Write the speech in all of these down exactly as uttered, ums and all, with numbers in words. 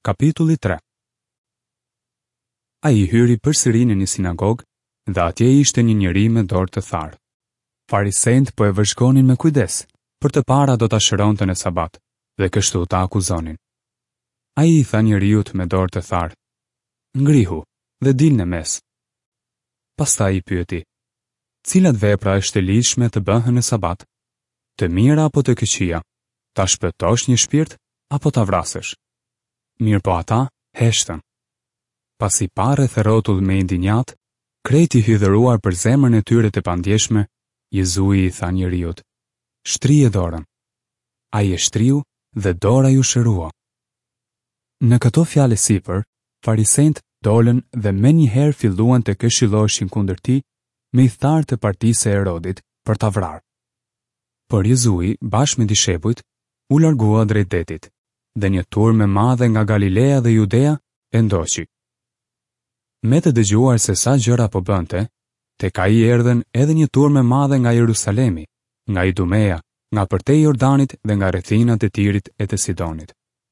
Kapitulli tre. A i hyri përsëri në një sinagogë, dhe atje ishte një njeri me dorë të tharë. Farisejt po e vëzhgonin me kujdes, për të para do ta shëronte në sabat, dhe kështu ta akuzonin. A i tha njeriut me dorë të tharë: ngrihu dhe dil në mes. Pastaj i pyeti: cilat vepra është e lidhshme të bëhen në sabat? Të mira apo të këqija? Ta shpëtosh një shpirt apo ta vrasësh? Mirë po ata heshtën. Pasi pa rreth rrotull me indinjat, krejt i hydhëruar për zemrën e tyre të pandjeshme, Jezui i tha njeriut: shtrije dorën. Ai e shtriu dhe dora ju shërua. Në këto fjalë sipër, farisejt dolën dhe menjëherë filluan të këshilloheshin kundër tij me i tharë të partisë së Herodit për ta vrarë. Por Jezui, bashkë me dishepujt, u largua drejt detit, dhe një turmë e madhe nga Galilea dhe Judea e ndoqi. Me të dëgjuar se sa gjëra po bënte, tek ai erdhen edhe një turmë e madhe nga Jerusalemi, nga Idumea, nga përtej Jordanit dhe nga rrethinat e Tirit e të Sidonit.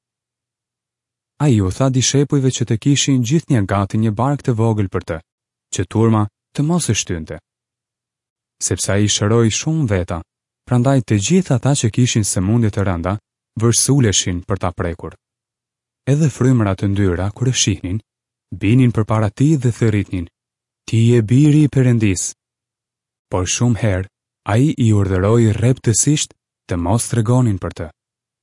Ai u tha dishepujve që të kishin gjithnjë gati një barkë të vogël për të, që turma të mos e shtynte. Sepse ai shëroi shumë veta, prandaj të gjithë ata që kishin sëmundje të rënda vërsuleshin për ta prekur. Edhe frymëra të ndyra kur e shihnin, binin përpara tij dhe thërritnin: ti je biri i Perëndis. Por shumë herë ai i urdhëroi rreptësisht të mos tregonin për të.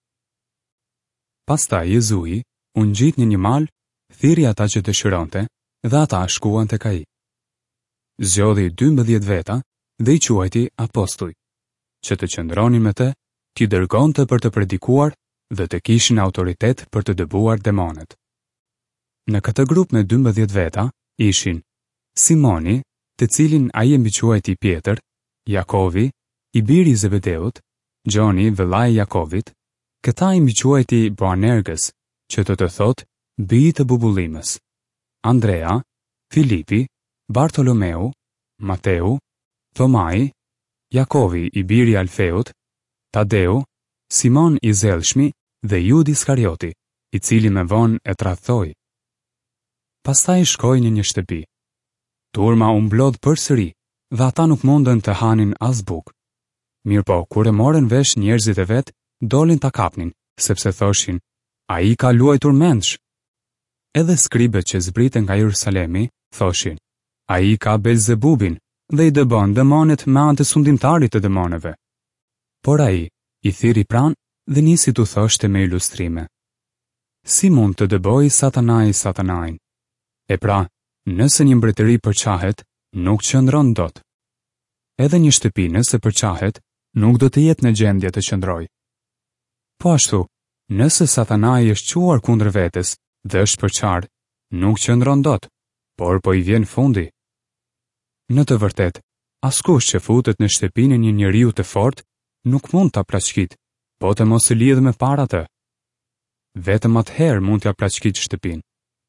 Pastaj Jezui u ngjit në një mal, thirrri ata që dëshironte, dhe ata shkuan tek ai. Zgjodhi dymbëdhjetë veta dhe i quajti apostuj, që të qëndronin me të, t'i dërgonte për të predikuar dhe të kishin autoritet për të dëbuar demonet. Në këtë grup me dymbëdhjetë veta ishin Simoni, të cilin ai e mbiquajti Pjetër, Jakovi, i biri i Zebedeut, Gjoni, vëllai i Jakovit, këta i mbiquajti Boanerges, që të të thot bij të bubullimës, Andrea, Filipi, Bartolomeu, Mateu, Thomai, Jakovi i biri i Alfeut, Tadeu, Simon i Zelshmi dhe Judi Iskarioti, i cili me vonë e tradhtoi. Pastaj shkoi në një shtëpi. Turma u mblodh përsëri dhe ata nuk mundën të hanin as bukë. Mirëpo, kur e morën vesh njerëzit e vet, dolin ta kapnin, sepse thoshin: ai ka luajtur mendsh. Edhe skribët që zbriten nga Jerusalemi thoshin: ai ka Belzebubin dhe i dëbon demonet me anë të sundimtarit të demoneve. Por ai i thiri pranë dhe nisi t'u thoshte me ilustrime: si mund të dëboj Satanai Satanain? E pra, nëse një mbretëri përqahet, nuk qëndron dot. Edhe një shtëpi nëse përqahet, nuk do të jetë në gjendje të qëndroj. Po ashtu, nëse Satanai është quar kundër vetes dhe është përqarë, nuk qëndron dot, por po i vjen fundi. Në të vërtet, askush që futet në shtëpinë e një njeriu të fortë nuk mund ta plaçkit, po të mos e lidh me para të. Vetëm atëherë mund t'ja plaçkit shtëpinë.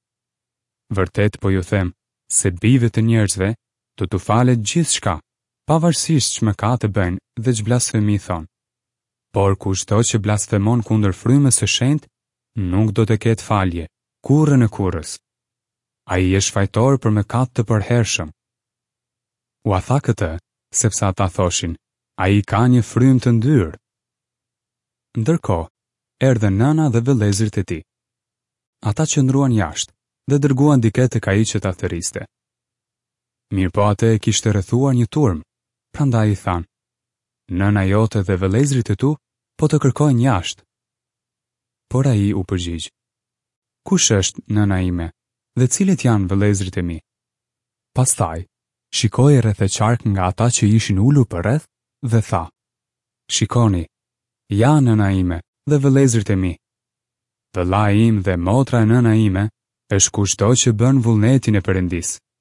Vërtet po ju them, se bijve të njerëzve do t'u falet gjithçka, pavarësisht ç'mëkate bëjnë dhe ç'blasfemi thon. Por kushdo që blasfemon kundër frymës së shenjtë, nuk do të ketë falje, kurrë në kurrës. Ai është fajtor për mëkat të përhershëm. U a tha këtë, sepse ata thoshin: ai ka një frymë të ndyrë. Ndërkohë, erdhën nëna dhe vëllezërit e tij. Ata qëndruan jashtë dhe dërguan dikë tek ai që ta thërriste. Mirëpo atë e kishte rrethuar një turmë, prandaj i than: nëna jote dhe vëllezërit e tu po të kërkojnë jashtë. Por ai u përgjigj: kush është nëna ime dhe cilët janë vëllezërit e mi? Pastaj shikoi rreth e qark nga ata që ishin ulur përreth dhe tha: shikoni, ja nëna ime dhe vëllezërit e mi. Vëllai im dhe motra e nëna ime është kushdo që bën vullnetin e Perëndis.